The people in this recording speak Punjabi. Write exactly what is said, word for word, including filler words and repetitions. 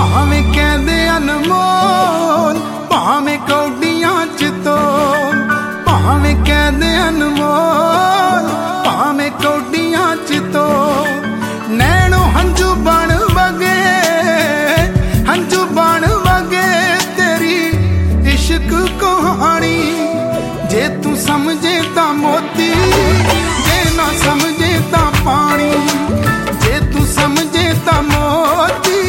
ਭਾਵੇਂ ਕਹਿੰਦੇ ਅਨਮੋਲ, ਭਾਵੇਂ ਕੌਡੀਆਂ ਚ ਤੋਲ, ਭਾਵੇਂ ਕਹਿੰਦੇ ਅਨਮੋਲ, ਭਾਵੇਂ ਕੌਡੀਆਂ ਚ ਤੋਲ। ਨੈਣੋ ਹੰਝੂ ਬਣ ਵਗੇ, ਹੰਝੂ ਬਣ ਵਗੇ ਤੇਰੀ ਇਸ਼ਕ ਕਹਾਣੀ। ਜੇ ਤੂੰ ਸਮਝੇ ਤਾਂ ਮੋਤੀ